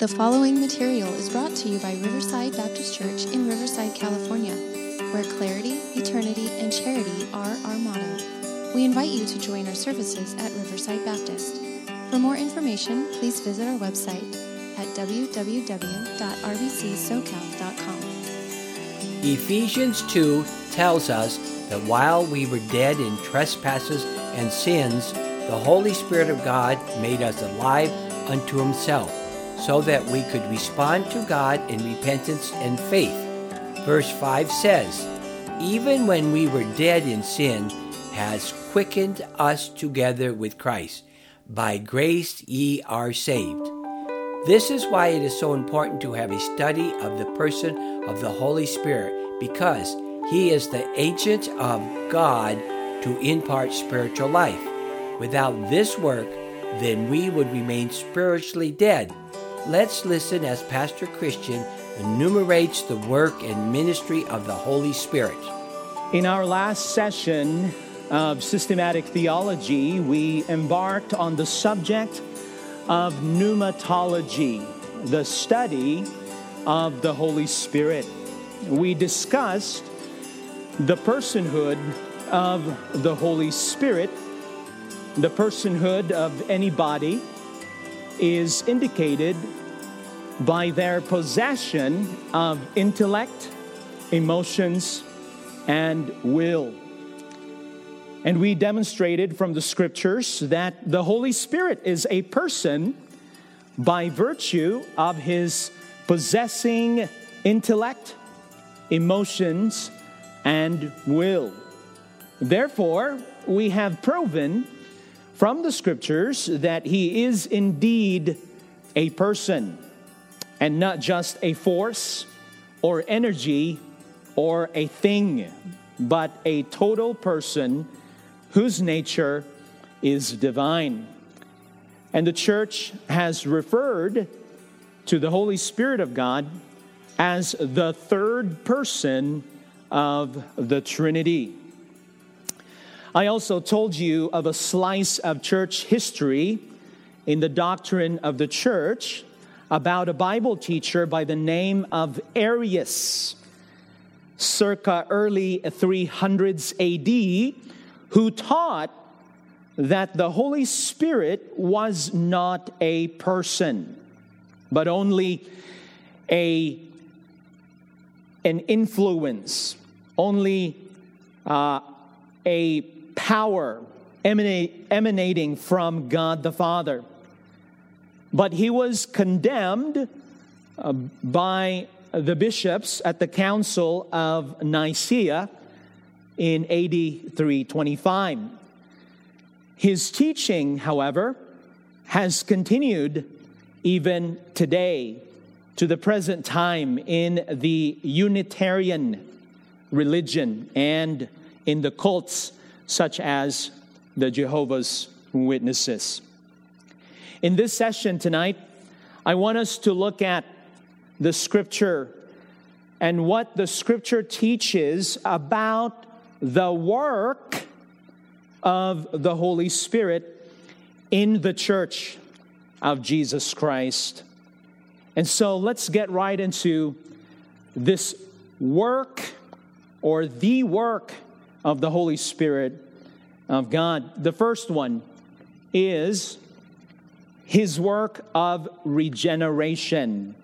The following material is brought to you by Riverside Baptist Church in Riverside, California, where clarity, eternity, and charity are our motto. We invite you to join our services at Riverside Baptist. For more information, please visit our website at www.rbcsocal.com. Ephesians 2 tells us that while we were dead in trespasses and sins, the Holy Spirit of God made us alive unto Himself, so that we could respond to God in repentance and faith. Verse 5 says, "Even when we were dead in sin, has quickened us together with Christ. By grace ye are saved." This is why it is so important to have a study of the person of the Holy Spirit, because He is the agent of God to impart spiritual life. Without this work, then we would remain spiritually dead. Let's listen as Pastor Christian enumerates the work and ministry of the Holy Spirit. In our last session of systematic theology, we embarked on the subject of pneumatology, the study of the Holy Spirit. We discussed the personhood of the Holy Spirit. The personhood of any body is indicated by their possession of intellect, emotions, and will. And we demonstrated from the scriptures that the Holy Spirit is a person by virtue of His possessing intellect, emotions, and will. Therefore, we have proven from the scriptures that He is indeed a person, and not just a force or energy or a thing, but a total person whose nature is divine. And the church has referred to the Holy Spirit of God as the third person of the Trinity. I also told you of a slice of church history in the doctrine of the church about a Bible teacher by the name of Arius, circa early 300s AD, who taught that the Holy Spirit was not a person, but only an influence, only a power emanating from God the Father. But he was condemned by the bishops at the Council of Nicaea in AD 325. His teaching, however, has continued even today, to the present time, in the Unitarian religion and in the cults such as the Jehovah's Witnesses. In this session tonight, I want us to look at the Scripture and what the Scripture teaches about the work of the Holy Spirit in the Church of Jesus Christ. And so let's get right into this work, or the work of the Holy Spirit of God. The first one is His work of regeneration.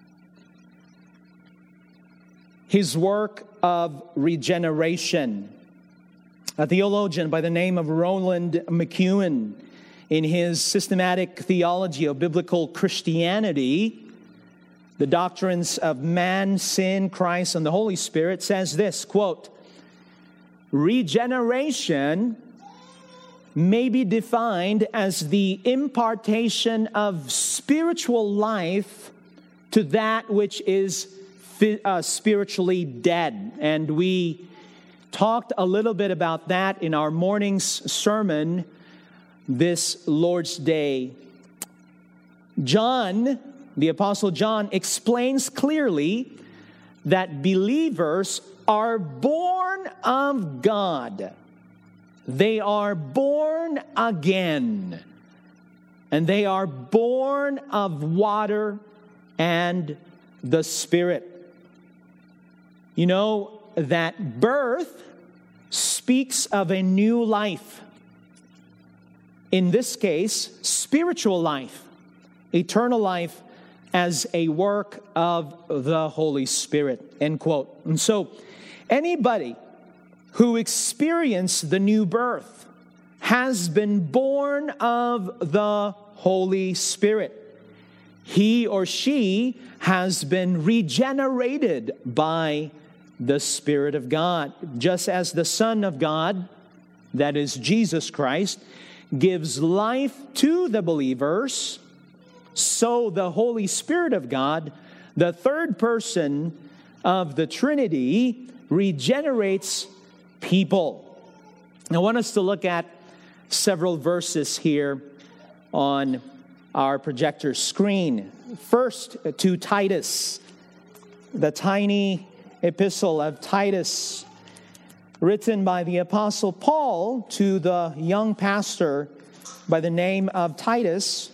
His work of regeneration. A theologian by the name of Roland McEwen, in his Systematic Theology of Biblical Christianity, the doctrines of man, sin, Christ, and the Holy Spirit, says this, quote, "Regeneration may be defined as the impartation of spiritual life to that which is spiritually dead." And we talked a little bit about that in our morning's sermon this Lord's Day. John, the Apostle John, explains clearly that believers are born of God. They are born again. And they are born of water and the Spirit. You know that birth speaks of a new life. In this case, spiritual life, eternal life as a work of the Holy Spirit, end quote. And so, anybody who experienced the new birth has been born of the Holy Spirit. He or she has been regenerated by the Spirit of God. Just as the Son of God, that is Jesus Christ, gives life to the believers, so the Holy Spirit of God, the third person of the Trinity, regenerates people. I want us to look at several verses here on our projector screen. First, to Titus, the tiny epistle of Titus, written by the Apostle Paul to the young pastor by the name of Titus,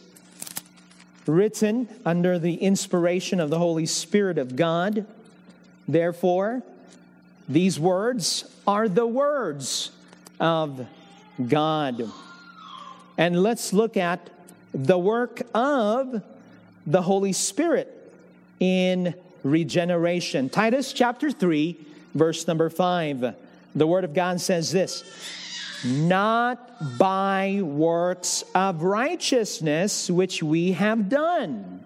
written under the inspiration of the Holy Spirit of God. Therefore, these words are the words of God. And let's look at the work of the Holy Spirit in regeneration. Titus chapter 3, verse number 5. The Word of God says this: not by works of righteousness which we have done.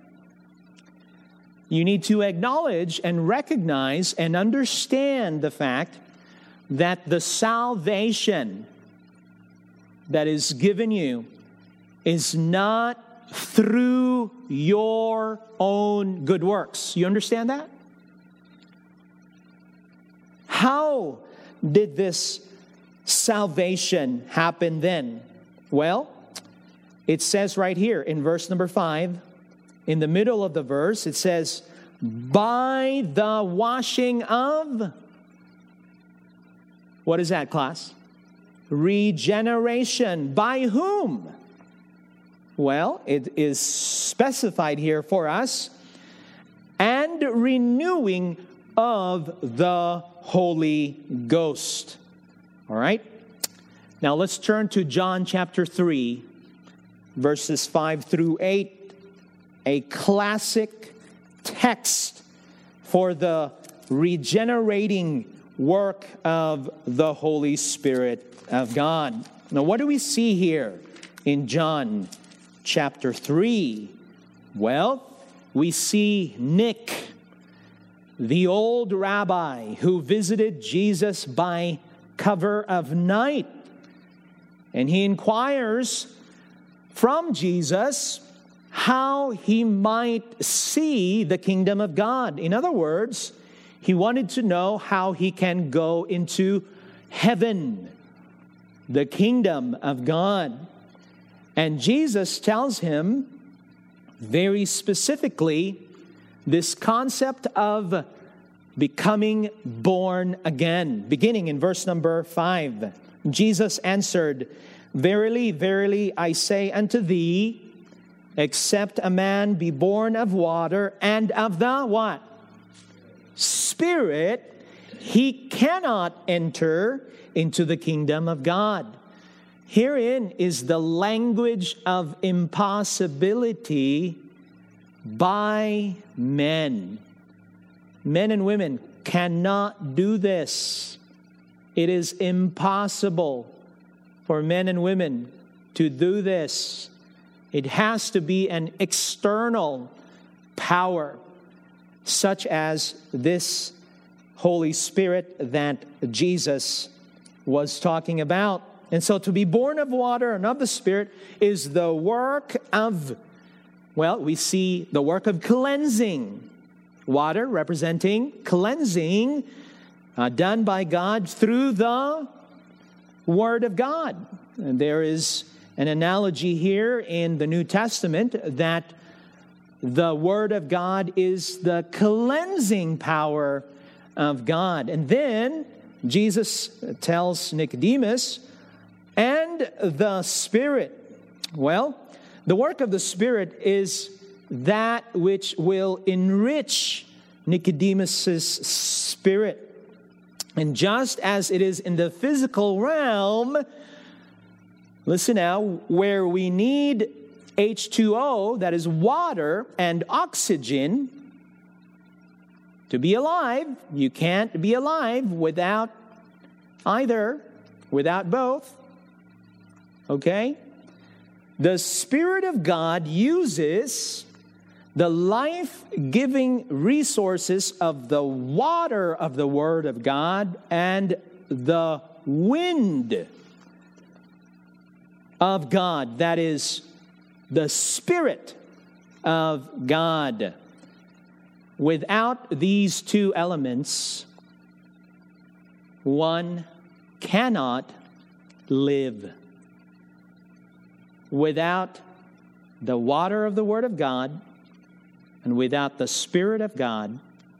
You need to acknowledge and recognize and understand the fact that the salvation that is given you is not through your own good works. You understand that? How did this salvation happen then? Well, it says right here in verse number 5, in the middle of the verse, it says, by the washing of, what is that, class? Regeneration. By whom? Well, it is specified here for us, and renewing of the Holy Ghost. All right? Now let's turn to John chapter 3, verses 5 through 8, a classic text for the regenerating work of the Holy Spirit of God. Now, what do we see here in John chapter 3? Well, we see Nick, the old rabbi who visited Jesus by cover of night. And he inquires from Jesus how he might see the kingdom of God. In other words, he wanted to know how he can go into heaven, the kingdom of God. And Jesus tells him very specifically this concept of becoming born again. Beginning in verse number 5, Jesus answered, verily, verily, I say unto thee, except a man be born of water and of the what? Spirit, he cannot enter into the kingdom of God. Herein is the language of impossibility by men. Men and women cannot do this. It is impossible for men and women to do this. It has to be an external power, such as this Holy Spirit that Jesus was talking about. And so to be born of water and of the Spirit is the work of, well, we see the work of cleansing. Water representing cleansing done by God through the Word of God. And there is an analogy here in the New Testament that the Word of God is the cleansing power of God. And then Jesus tells Nicodemus, and the Spirit. Well, the work of the Spirit is that which will enrich Nicodemus's spirit. And just as it is in the physical realm, listen now, where we need H2O, that is water, and oxygen to be alive. You can't be alive without either, without both. Okay? The Spirit of God uses the life-giving resources of the water of the Word of God and the wind of God, that is, the Spirit of God. Without these two elements, one cannot live. Without the water of the Word of God and without the Spirit of God,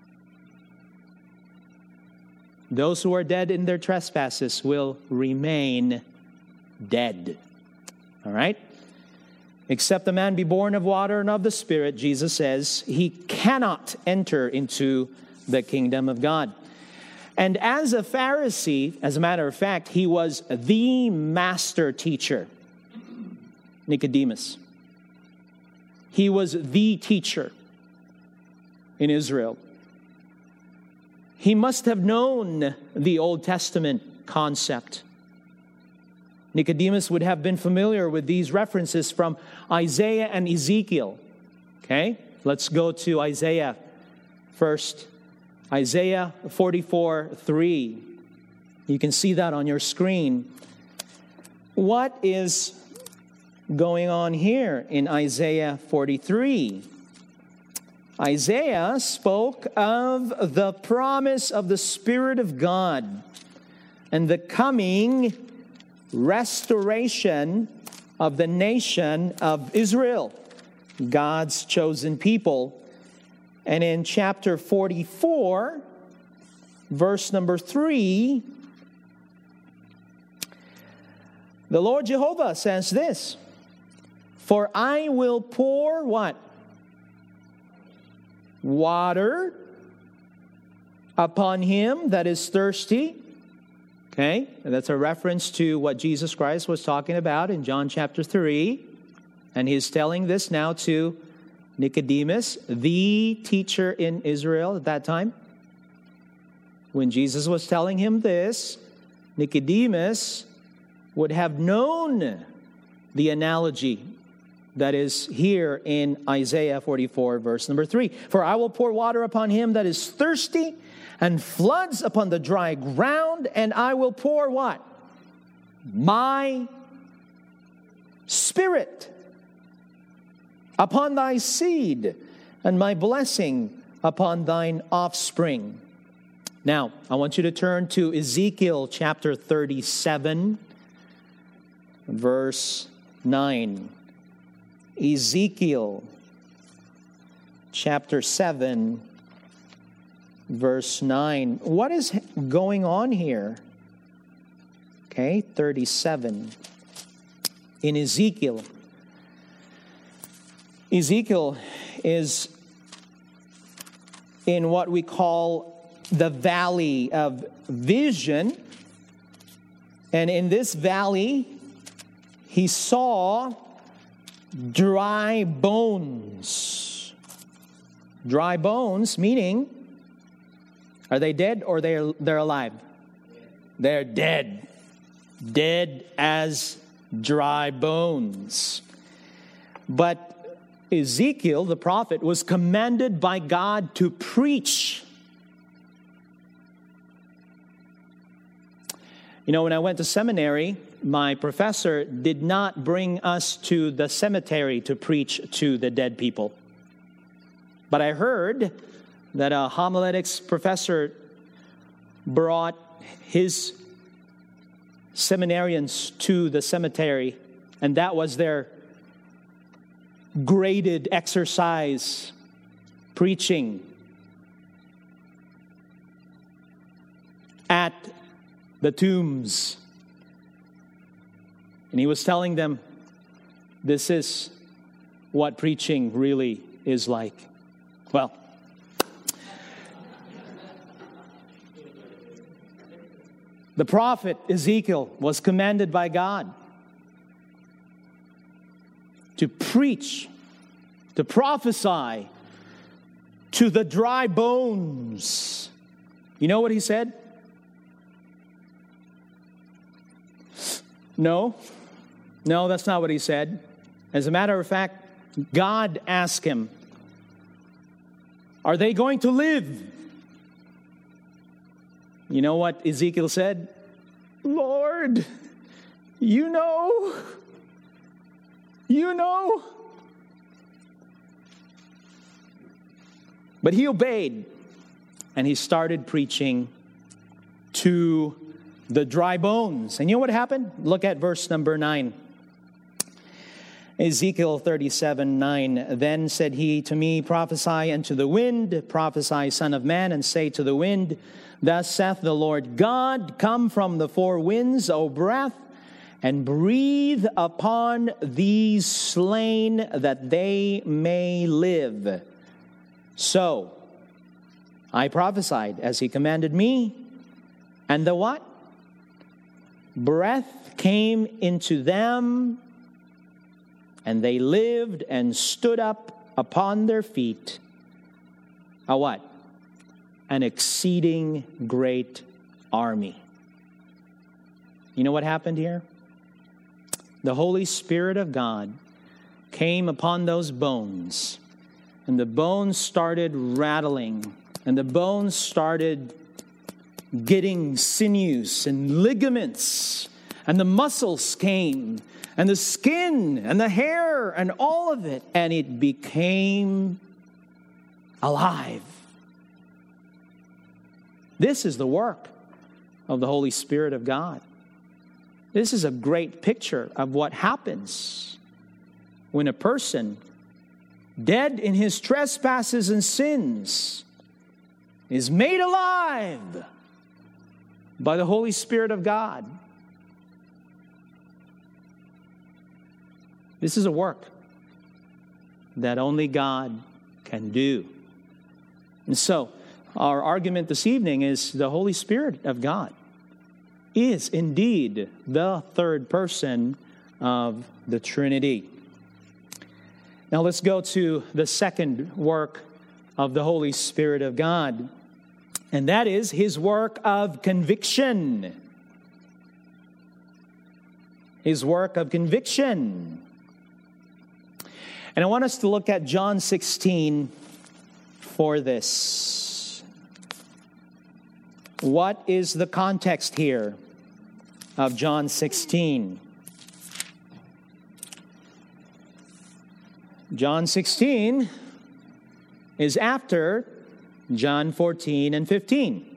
those who are dead in their trespasses will remain dead. All right? Except a man be born of water and of the Spirit, Jesus says, he cannot enter into the kingdom of God. And as a Pharisee, as a matter of fact, he was the master teacher, Nicodemus. He was the teacher in Israel. He must have known the Old Testament concept. Nicodemus would have been familiar with these references from Isaiah and Ezekiel. Okay, let's go to Isaiah first. Isaiah 44:3. You can see that on your screen. What is going on here in Isaiah 43? Isaiah spoke of the promise of the Spirit of God and the coming restoration of the nation of Israel, God's chosen people. And in chapter 44, verse number 3, the Lord Jehovah says this, "For I will pour" what? "Water upon him that is thirsty." Okay, and that's a reference to what Jesus Christ was talking about in John chapter 3. And he's telling this now to Nicodemus, the teacher in Israel at that time. When Jesus was telling him this, Nicodemus would have known the analogy that is here in Isaiah 44, verse number 3. "For I will pour water upon him that is thirsty, and floods upon the dry ground, and I will pour" what? "My Spirit upon thy seed, and my blessing upon thine offspring." Now, I want you to turn to Ezekiel chapter 37, verse 9. Ezekiel chapter 7, verse 9. What is going on here? Okay, 37. In Ezekiel. Ezekiel is in what we call the valley of vision. And in this valley, he saw dry bones. Dry bones, meaning, are they dead or they're alive? They're dead. Dead as dry bones. But Ezekiel, the prophet, was commanded by God to preach. You know, when I went to seminary, my professor did not bring us to the cemetery to preach to the dead people. But I heard that a homiletics professor brought his seminarians to the cemetery, and that was their graded exercise, preaching at the tombs. And he was telling them, this is what preaching really is like. Well, the prophet Ezekiel was commanded by God to preach, to prophesy to the dry bones. You know what he said? No, that's not what he said. As a matter of fact, God asked him, are they going to live? You know what Ezekiel said? Lord, you know. But he obeyed, and he started preaching to the dry bones. And you know what happened? Look at verse number 9. Ezekiel 37:9. Then said he to me, prophesy unto the wind, prophesy, son of man, and say to the wind, thus saith the Lord God, come from the four winds, O breath, and breathe upon these slain, that they may live. So I prophesied as he commanded me, and the what? Breath came into them, and they lived and stood up upon their feet. A what? An exceeding great army. You know what happened here? The Holy Spirit of God came upon those bones, and the bones started rattling, and the bones started getting sinews and ligaments, and the muscles came, and the skin and the hair and all of it, and it became alive. This is the work of the Holy Spirit of God. This is a great picture of what happens when a person, dead in his trespasses and sins, is made alive by the Holy Spirit of God. This is a work that only God can do. And so, our argument this evening is the Holy Spirit of God is indeed the third person of the Trinity. Now let's go to the second work of the Holy Spirit of God, and that is His work of conviction. His work of conviction. And I want us to look at John 16 for this. What is the context here of John 16? John 16 is after John 14 and 15.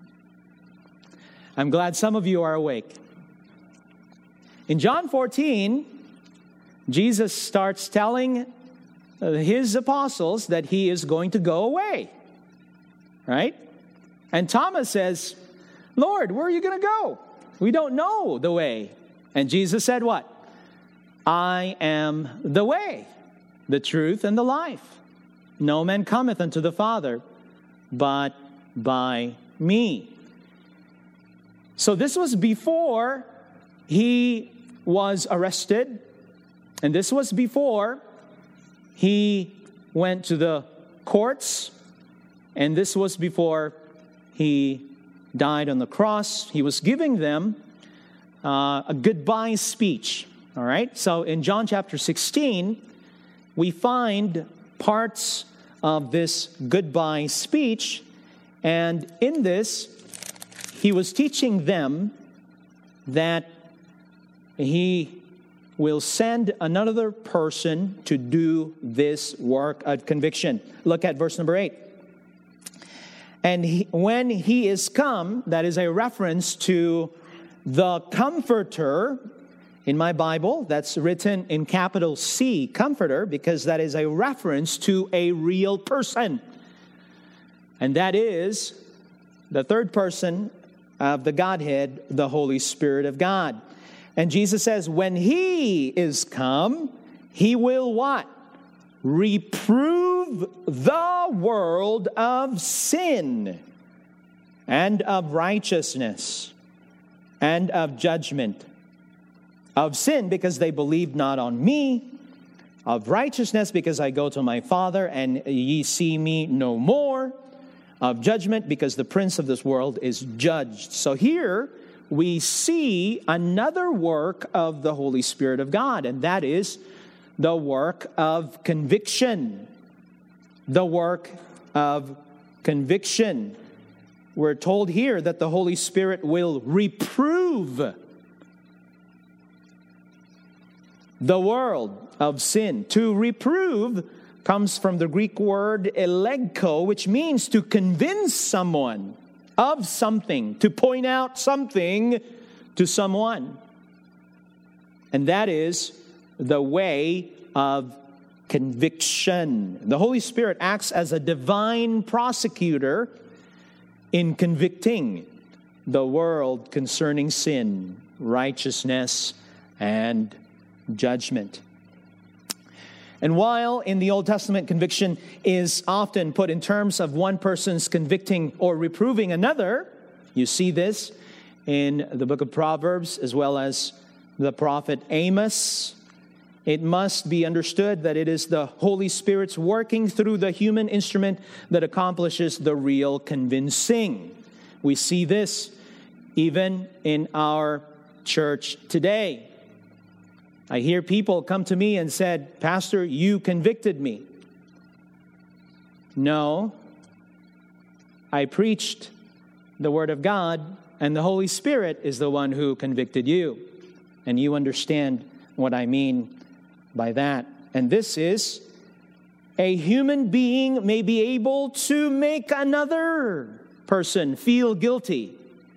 I'm glad some of you are awake. In John 14, Jesus starts telling His apostles that He is going to go away. Right? And Thomas says, Lord, where are you going to go? We don't know the way. And Jesus said what? I am the way, the truth, and the life. No man cometh unto the Father but by me. So this was before He was arrested. And this was before He went to the courts. And this was before He died on the cross. He was giving them a goodbye speech. All right? So in John chapter 16, we find parts of this goodbye speech. And in this, He was teaching them that He will send another person to do this work of conviction. Look at verse number 8. And when He is come, that is a reference to the Comforter. In my Bible, that's written in capital C, Comforter, because that is a reference to a real person. And that is the third person of the Godhead, the Holy Spirit of God. And Jesus says, when He is come, He will what? Reprove reprove the world of sin and of righteousness and of judgment. Of sin, because they believed not on me. Of righteousness, because I go to my Father, and ye see me no more. Of judgment, because the prince of this world is judged. So here we see another work of the Holy Spirit of God, and that is the work of conviction. The work of conviction. We're told here that the Holy Spirit will reprove the world of sin. To reprove comes from the Greek word elegko, which means to convince someone of something, to point out something to someone. And that is the way of conviction. The Holy Spirit acts as a divine prosecutor in convicting the world concerning sin, righteousness, and judgment. And while in the Old Testament conviction is often put in terms of one person's convicting or reproving another, you see this in the book of Proverbs as well as the prophet Amos. It must be understood that it is the Holy Spirit's working through the human instrument that accomplishes the real convincing. We see this even in our church today. I hear people come to me and said, "Pastor, you convicted me." No, I preached the Word of God, and the Holy Spirit is the one who convicted you. And you understand what I mean by that. And this is, a human being may be able to make another person feel guilty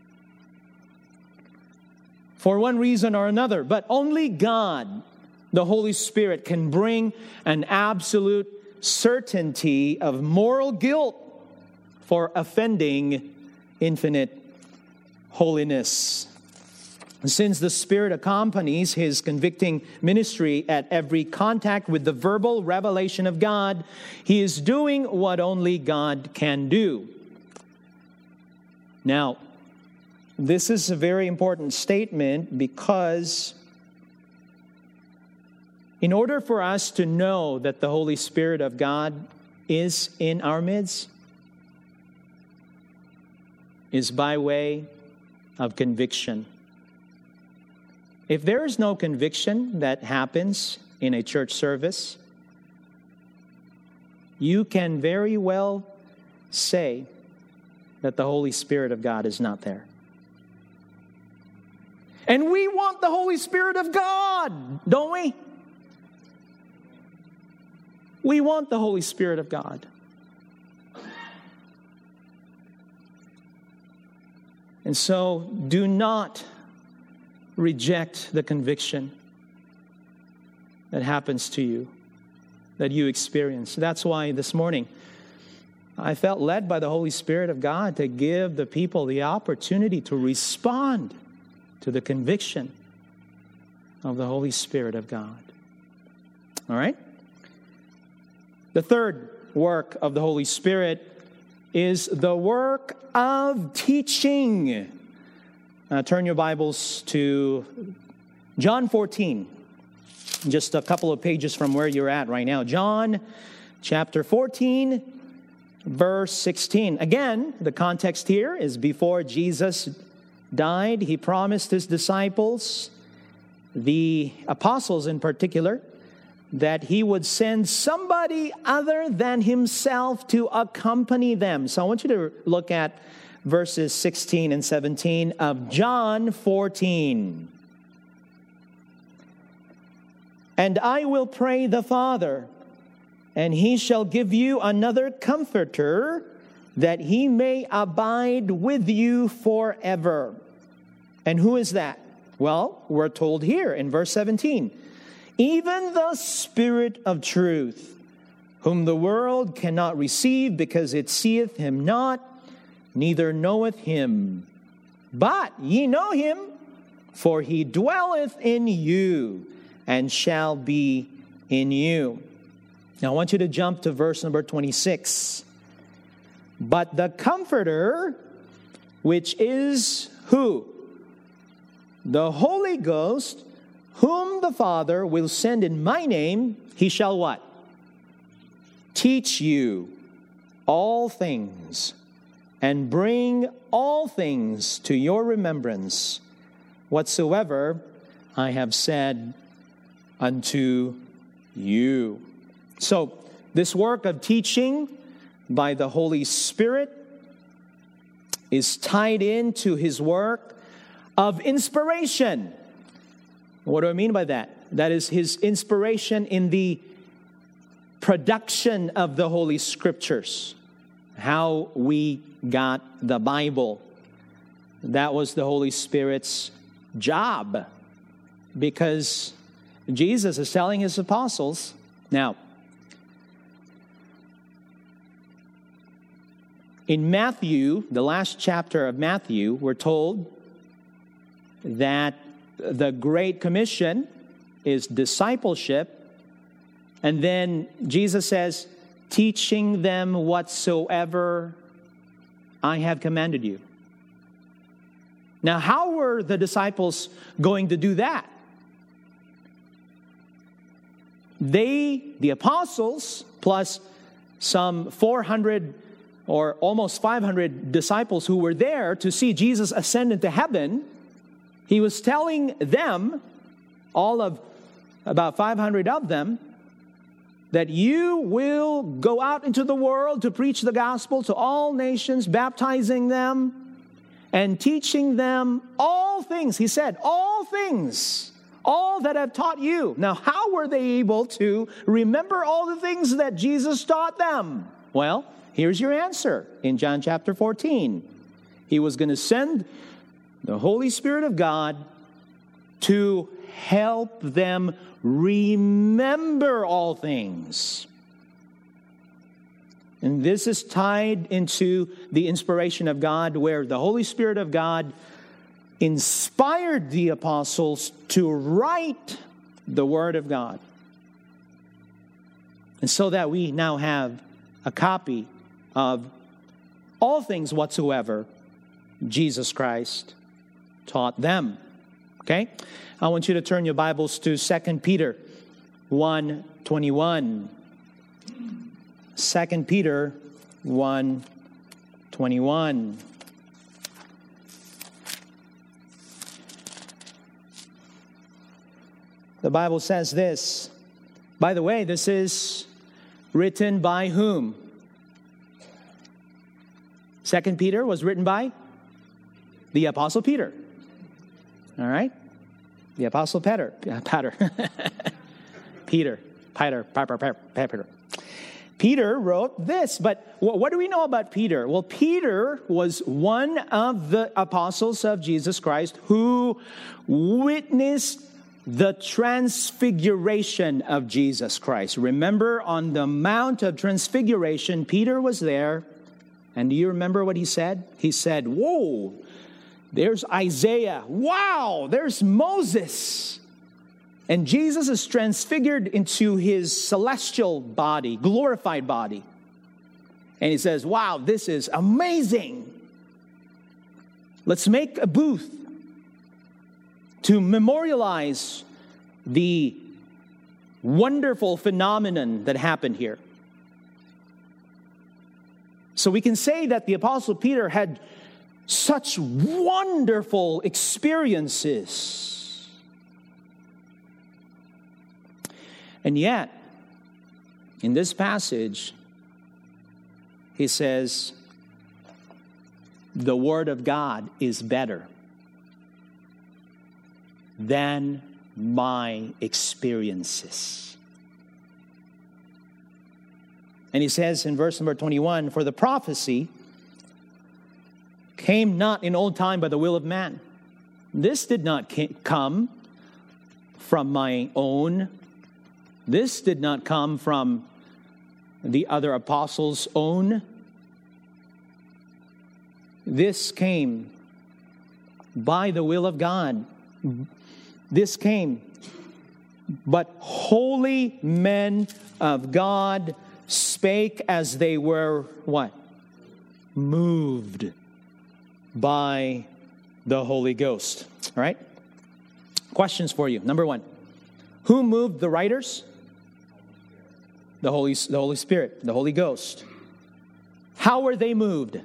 for one reason or another, but only God, the Holy Spirit, can bring an absolute certainty of moral guilt for offending infinite holiness. Since the Spirit accompanies His convicting ministry at every contact with the verbal revelation of God, He is doing what only God can do. Now, this is a very important statement because in order for us to know that the Holy Spirit of God is in our midst, is by way of conviction. If there is no conviction that happens in a church service, you can very well say that the Holy Spirit of God is not there. And we want the Holy Spirit of God, don't we? We want the Holy Spirit of God. And so, do not reject the conviction that happens to you, that you experience. That's why this morning I felt led by the Holy Spirit of God to give the people the opportunity to respond to the conviction of the Holy Spirit of God. All right? The third work of the Holy Spirit is the work of teaching. Turn your Bibles to John 14, just a couple of pages from where you're at right now. John chapter 14, verse 16. Again, the context here is before Jesus died. He promised His disciples, the apostles in particular, that He would send somebody other than Himself to accompany them. So I want you to look at verses 16 and 17 of John 14. And I will pray the Father, and He shall give you another Comforter, that He may abide with you forever. And who is that? Well, we're told here in verse 17. Even the Spirit of truth, whom the world cannot receive, because it seeth Him not, neither knoweth Him. But ye know Him, for He dwelleth in you, and shall be in you. Now I want you to jump to verse number 26. But the Comforter, which is who? The Holy Ghost, whom the Father will send in my name, he shall what? Teach you all things, and bring all things to your remembrance, whatsoever I have said unto you. So, this work of teaching by the Holy Spirit is tied into his work of inspiration. What do I mean by that? That is his inspiration in the production of the Holy Scriptures. How we got the Bible. That was the Holy Spirit's job. Because Jesus is telling his apostles, now, in Matthew, the last chapter of Matthew, we're told that the Great Commission is discipleship. And then Jesus says, teaching them whatsoever I have commanded you. Now, how were the disciples going to do that? The apostles, plus some 400 or almost 500 disciples who were there to see Jesus ascend into heaven, he was telling them, all of about 500 of them, that you will go out into the world to preach the gospel to all nations, baptizing them and teaching them all things. He said, all things, all that I've taught you. Now, how were they able to remember all the things that Jesus taught them? Well, here's your answer in John chapter 14. He was going to send the Holy Spirit of God to help them remember all things. And this is tied into the inspiration of God, where the Holy Spirit of God inspired the apostles to write the Word of God. And so that we now have a copy of all things whatsoever Jesus Christ taught them. Okay? I want you to turn your Bibles to 2 Peter 1:21. 2 Peter 1:21. The Bible says this. By the way, this is written by whom? 2 Peter was written by the Apostle Peter. All right? The Apostle Peter. Peter wrote this, but what do we know about Peter? Well, Peter was one of the apostles of Jesus Christ who witnessed the transfiguration of Jesus Christ. Remember, on the Mount of Transfiguration, Peter was there, and do you remember what he said? He said, whoa, there's Isaiah. Wow, there's Moses. And Jesus is transfigured into his celestial body, glorified body. And he says, wow, this is amazing. Let's make a booth to memorialize the wonderful phenomenon that happened here. So we can say that the Apostle Peter had such wonderful experiences. And yet, in this passage, he says, the Word of God is better than my experiences. And he says in verse number 21, for the prophecy came not in old time by the will of man. This did not come from my own. This did not come from the other apostles' own. This came by the will of God. This came But holy men of God spake as they were what? Moved by the Holy Ghost. All right? Questions for you. Number one, who moved the writers? The Holy Spirit, the Holy Ghost. How were they moved?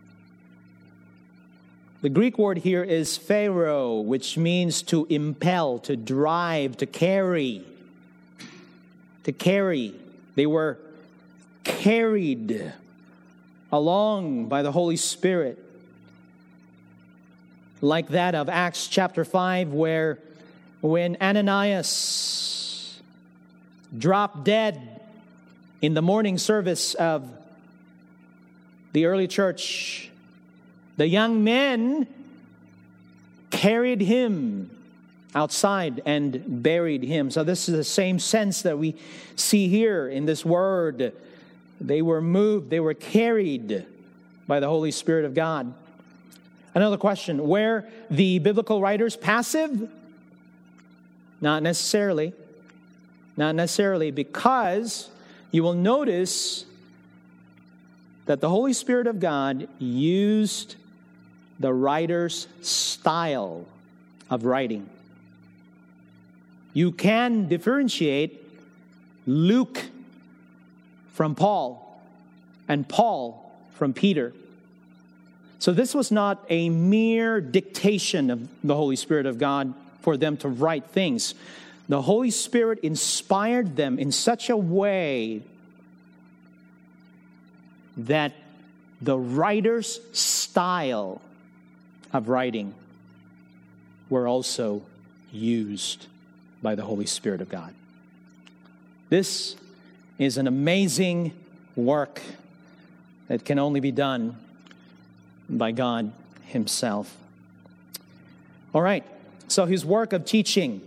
The Greek word here is pharaoh, which means to impel, to drive, to carry. To carry. They were carried along by the Holy Spirit. Like that of Acts chapter 5, where when Ananias dropped dead in the morning service of the early church, the young men carried him outside and buried him. So this is the same sense that we see here in this word. They were moved, they were carried by the Holy Spirit of God. Another question, were the biblical writers passive? Not necessarily. Not necessarily, because you will notice that the Holy Spirit of God used the writer's style of writing. You can differentiate Luke from Paul and Paul from Peter. So this was not a mere dictation of the Holy Spirit of God for them to write things. The Holy Spirit inspired them in such a way that the writer's style of writing were also used by the Holy Spirit of God. This is an amazing work that can only be done by God Himself. All right, so His work of teaching.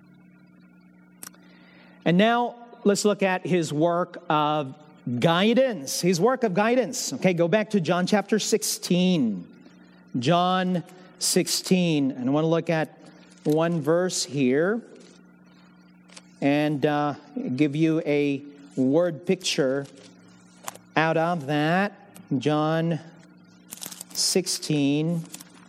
And now let's look at His work of guidance. His work of guidance. Okay, go back to John chapter 16. John 16. And I want to look at one verse here and give you a word picture out of that. John 16,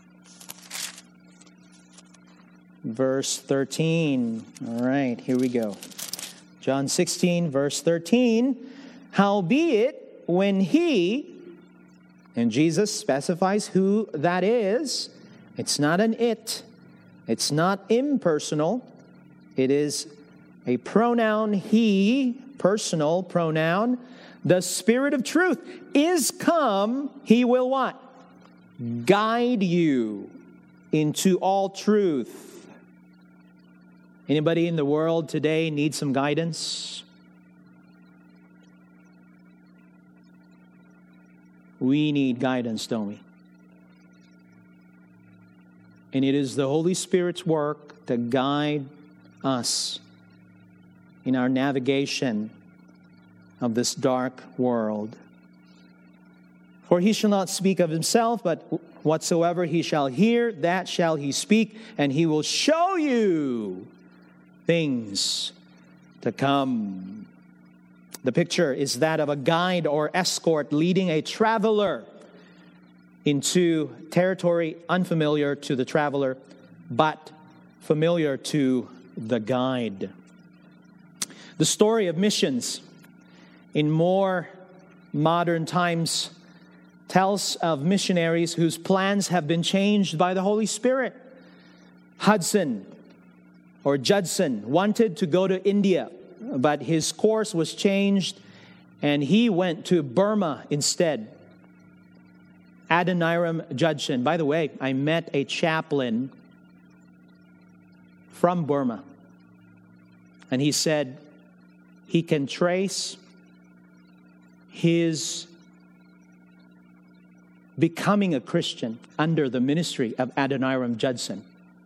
verse 13. All right, here we go. John 16, verse 13. Howbeit, when He, and Jesus specifies who that is, it's not an it, it's not impersonal, it is a pronoun He, personal pronoun. The Spirit of truth is come, He will what? Guide you into all truth. Anybody in the world today need some guidance? We need guidance, don't we? And it is the Holy Spirit's work to guide us in our navigation of this dark world. For He shall not speak of Himself, but whatsoever He shall hear, that shall He speak, and He will show you things to come. The picture is that of a guide or escort leading a traveler into territory unfamiliar to the traveler, but familiar to the guide. The story of missions in more modern times tells of missionaries whose plans have been changed by the Holy Spirit. Judson wanted to go to India, but his course was changed and he went to Burma instead. Adoniram Judson. By the way, I met a chaplain from Burma, and he said he can trace his becoming a Christian under the ministry of Adoniram Judson.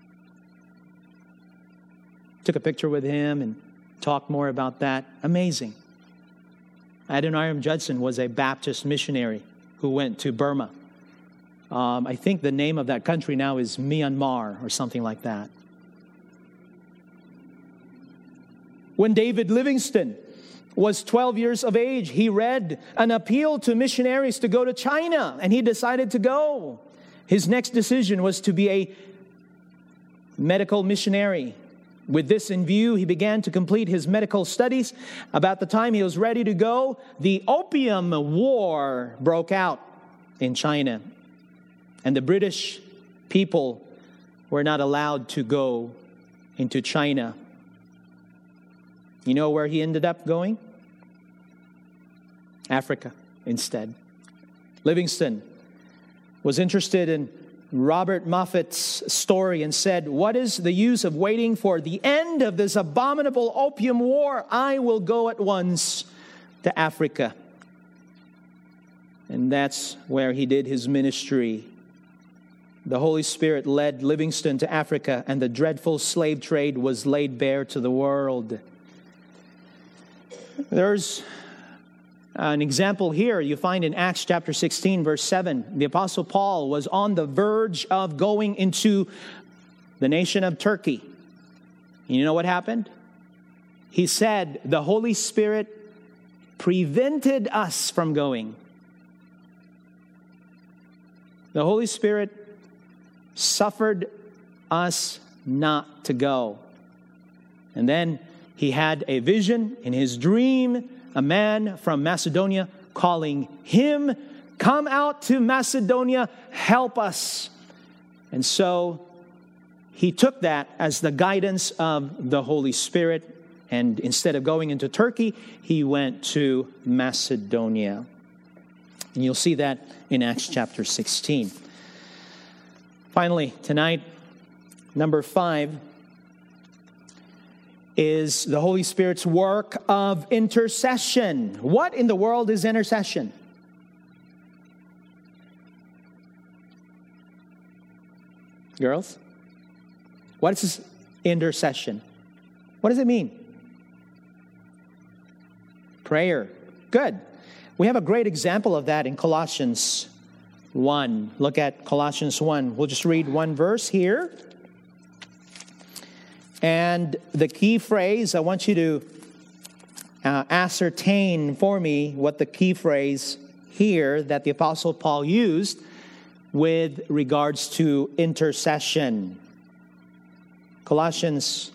Took a picture with him and talked more about that. Amazing. Adoniram Judson was a Baptist missionary who went to Burma. I think the name of that country now is Myanmar or something like that. When David Livingstone was 12 years of age, he read an appeal to missionaries to go to China, and he decided to go. His next decision was to be a medical missionary. With this in view, he began to complete his medical studies. About the time he was ready to go, the Opium War broke out in China, and the British people were not allowed to go into China. You know where he ended up going? Africa instead. Livingstone was interested in Robert Moffat's story and said, "What is the use of waiting for the end of this abominable opium war? I will go at once to Africa." And that's where he did his ministry. The Holy Spirit led Livingstone to Africa, and the dreadful slave trade was laid bare to the world. There's an example here you find in Acts chapter 16, verse 7. The Apostle Paul was on the verge of going into the nation of Turkey. And you know what happened? He said, the Holy Spirit prevented us from going. The Holy Spirit suffered us not to go. And then he had a vision in his dream, a man from Macedonia calling him, "Come out to Macedonia, help us." And so he took that as the guidance of the Holy Spirit. And instead of going into Turkey, he went to Macedonia. And you'll see that in Acts chapter 16. Finally, tonight, number 5 is the Holy Spirit's work of intercession. What in the world is intercession? Girls? What is this intercession? What does it mean? Prayer. Good. We have a great example of that in Colossians 1. Look at Colossians 1. We'll just read one verse here. And the key phrase, I want you to ascertain for me what the key phrase here that the Apostle Paul used with regards to intercession. Colossians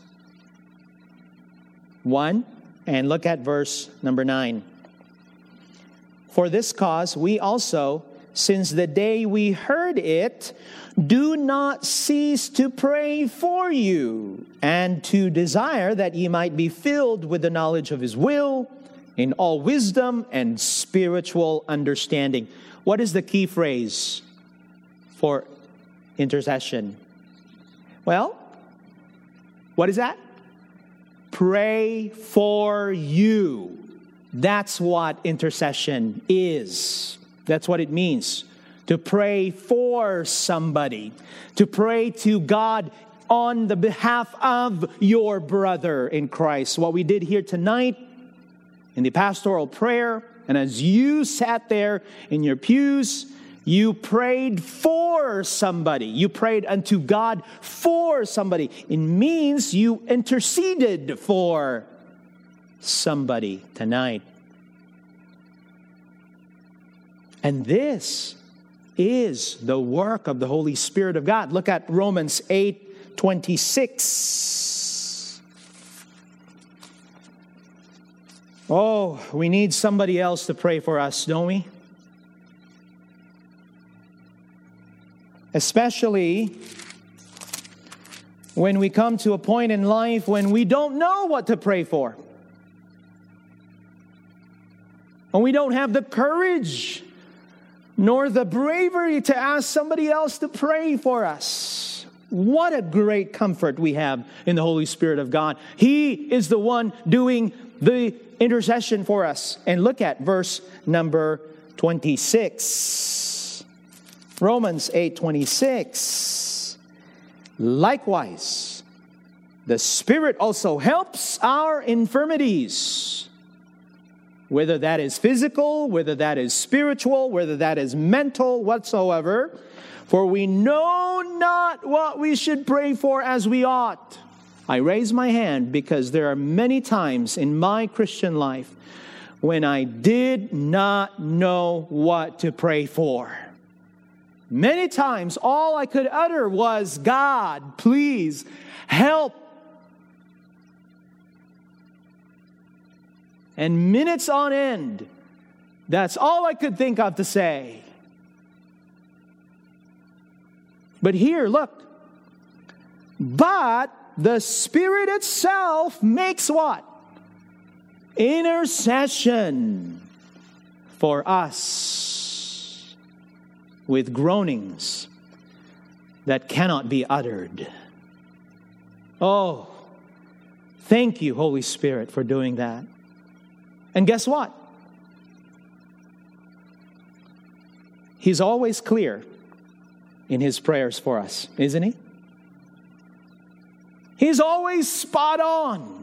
1, and look at verse number 9. "For this cause we also, since the day we heard it, do not cease to pray for you, and to desire that ye might be filled with the knowledge of his will, in all wisdom and spiritual understanding." What is the key phrase for intercession? Well, what is that? Pray for you. That's what intercession is. That's what it means. To pray for somebody. To pray to God on the behalf of your brother in Christ. What we did here tonight in the pastoral prayer, and as you sat there in your pews, you prayed for somebody. You prayed unto God for somebody. It means you interceded for somebody tonight. And this is the work of the Holy Spirit of God. Look at Romans 8:26. Oh, we need somebody else to pray for us, don't we? Especially when we come to a point in life when we don't know what to pray for. And we don't have the courage nor the bravery to ask somebody else to pray for us. What a great comfort we have in the Holy Spirit of God. He is the one doing the intercession for us. And look at verse number 26. Romans 8:26. "Likewise, the Spirit also helps our infirmities." Whether that is physical, whether that is spiritual, whether that is mental, whatsoever. "For we know not what we should pray for as we ought." I raise my hand because there are many times in my Christian life when I did not know what to pray for. Many times all I could utter was, God, please help. And minutes on end, that's all I could think of to say. But here, look. But the Spirit itself makes what? Intercession for us with groanings that cannot be uttered. Oh, thank you, Holy Spirit, for doing that. And guess what? He's always clear in His prayers for us, isn't He? He's always spot on.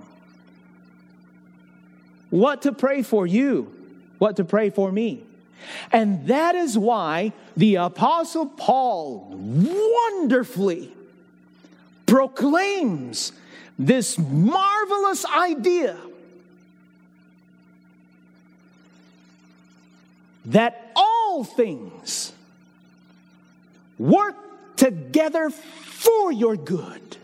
What to pray for you, what to pray for me. And that is why the Apostle Paul wonderfully proclaims this marvelous idea that all things work together for your good.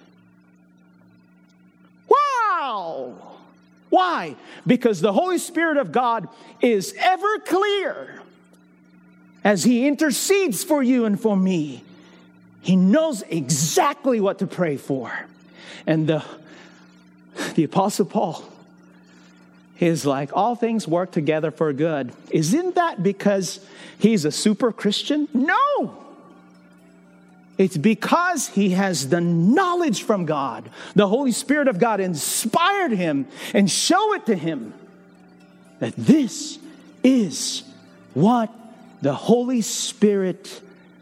Wow! Why? Because the Holy Spirit of God is ever clear as He intercedes for you and for me. He knows exactly what to pray for. And the Apostle Paul is like, all things work together for good. Isn't that because he's a super Christian? No! It's because he has the knowledge from God. The Holy Spirit of God inspired him and showed it to him that this is what the Holy Spirit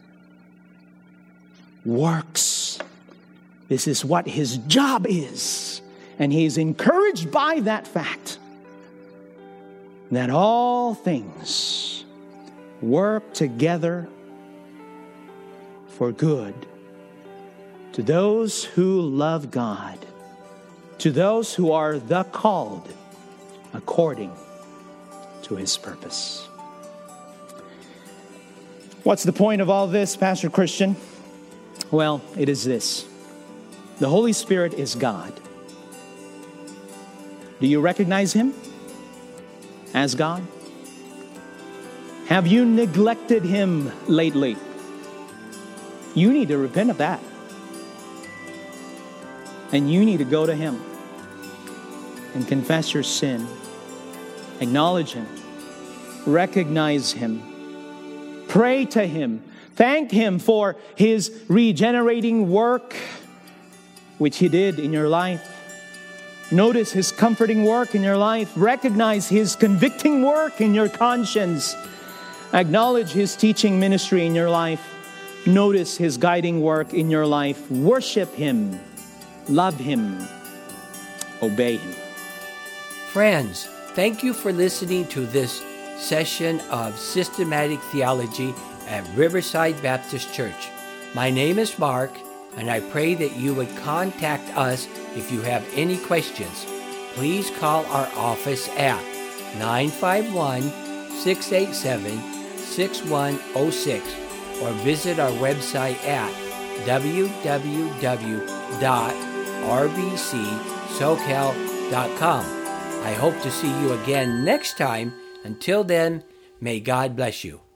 works. This is what His job is. And he is encouraged by that fact that all things work together for good to those who love God, to those who are the called according to His purpose. What's the point of all this, Pastor Christian? Well, it is this. The Holy Spirit is God. Do you recognize Him as God? Have you neglected Him lately? You need to repent of that. And you need to go to Him and confess your sin. Acknowledge Him. Recognize Him. Pray to Him. Thank Him for His regenerating work, which He did in your life. Notice His comforting work in your life. Recognize His convicting work in your conscience. Acknowledge His teaching ministry in your life. Notice His guiding work in your life. Worship Him. Love Him. Obey Him. Friends, thank you for listening to this session of Systematic Theology at Riverside Baptist Church. My name is Mark, and I pray that you would contact us if you have any questions. Please call our office at 951-687-6106 or visit our website at www.rbcsocal.com. I hope to see you again next time. Until then, may God bless you.